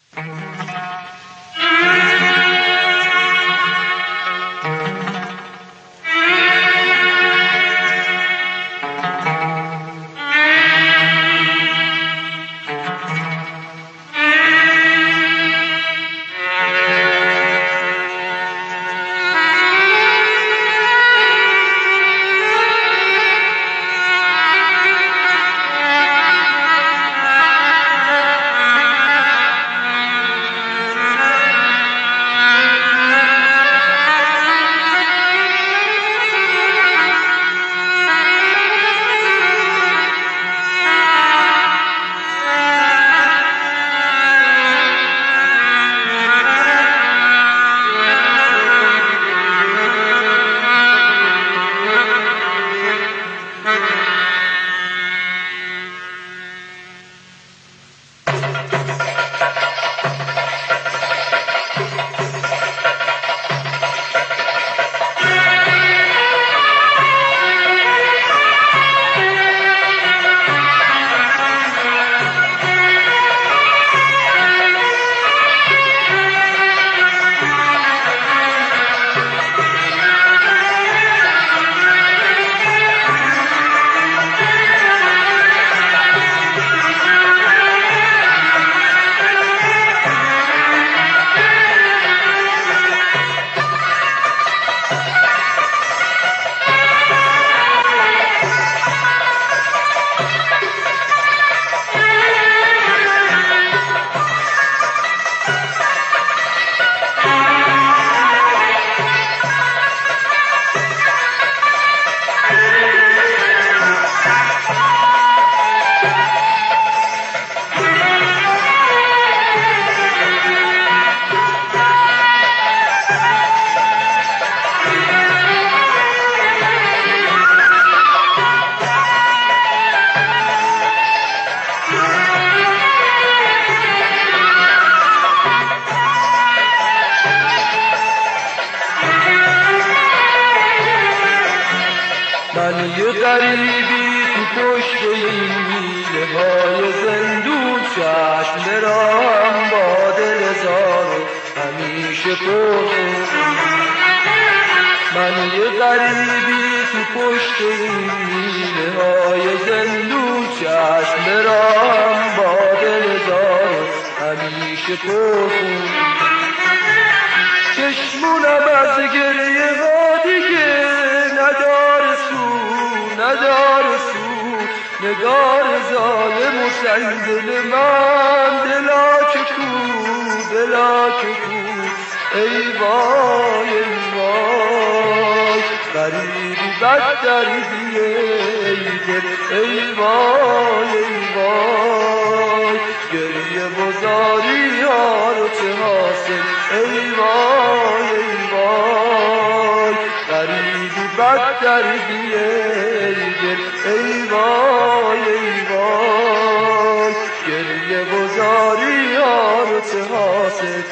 من یه غریبی تو پشت این میله های زندون، چشم برام با دل زار همیشه پر. من یه غریبی تو پشت این میله های زندون، چشم برام با دل زار همیشه پر. چشمونم از گریه ها دیگه نداره سو، نگار ظالم و سنگ دل من، دلا که کو ای وای ای وای، غریبی بد دریدیه ای دل، ای وای ای وای، گریه بزاری ها رو چه حاصل، ای وای ای وای، غریبی بد دریدیه ای دل، ای وای ای وای، گریه بزاری ها رو چه حاصل.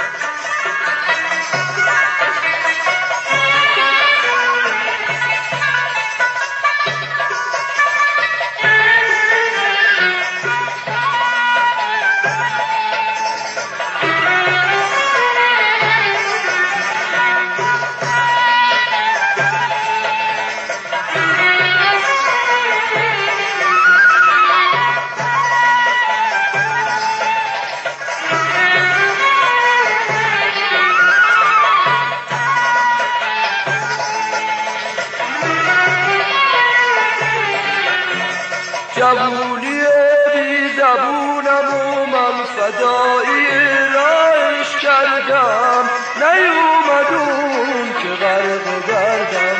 جوونی بی زبونم و من فدایی راهش کردم، نیومدون که غرق گردم.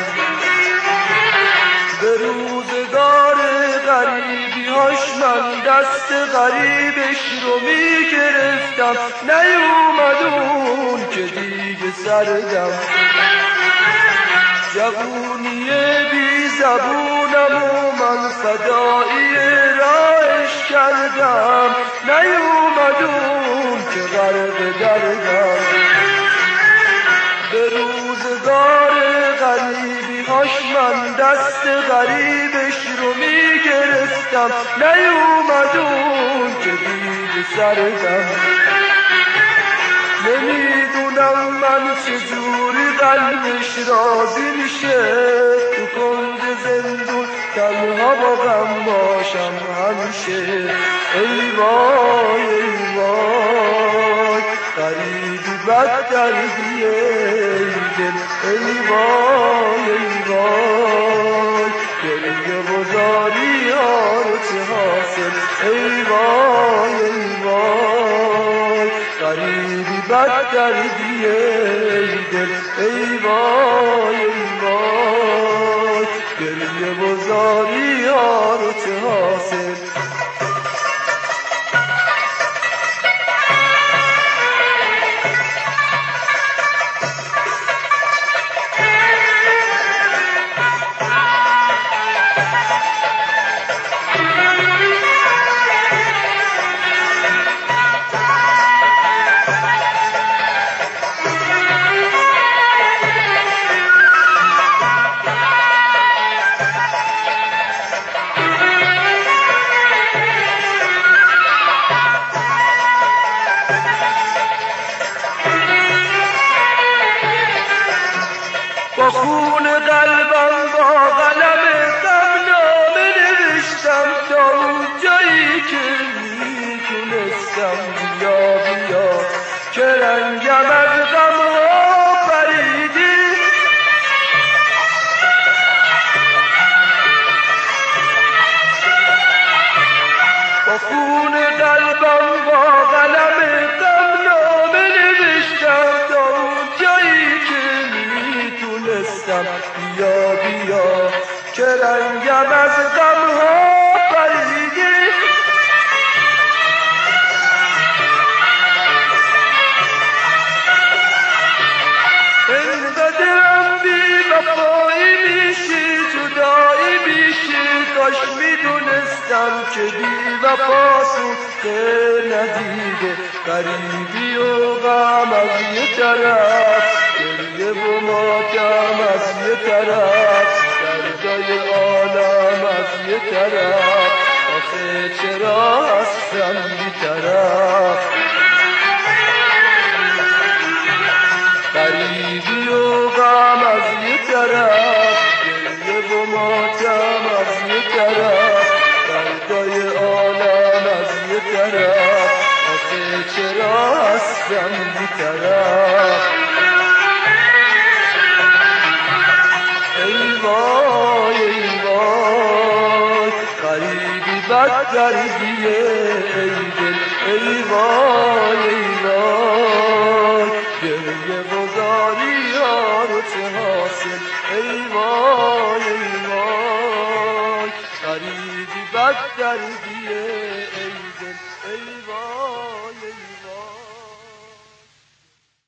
به روزگار غریبی هاش من دست غریبش رو میگرفتم، نیومدون که دیگه سردم. جوونی بی زبونم و من فدایی راهش کردم، نیومدون که غرق گردم. به روزگار غریبی هاش من دست غریبش رو میگرفتم، نیومدون که دیگه سردم. من چجوری قلبش راضی میشه تو کنج زندون تنها با غم باشم همیشه. ای وای ای وای غریبی بد کردی ای دل. ای وای ای وای گریه بزاری ها رو چه حاصل. ای وای ای وای غریبی بد کردی ای دل. ای وای ای وای گریه بزاری ها رو چه حاصل. با خون قلبم با قلم غم نامه نوشتم تا اون جایی که میتونستم. بیا بیا که رنگم از غمها پریدی. با خون قلبم با قلم غم نامه نوشتم تا اون جایی که بیا بیا که رنگم از غمها پریدی. اینقدرم بی وفایی میشی جدایی میشی. کاش میدونستم که بی وفا سوخته ندیده. غریبی و غم از یه طرف گریه و ماتم از یه طرف دردای عالم از یه طرف. آخه چرا هستم بی طرف. غریبی و غم از یه طرف گریه و ماتم از یه طرف دردای عالم از یه طرف. آخه چرا هستم بی طرف. ای وای ای وای غریبی بد کردی ای دل. ای وای ای وای گریه بزاری ها رو چه حاصل. ای وای ای وای غریبی بد کردی ای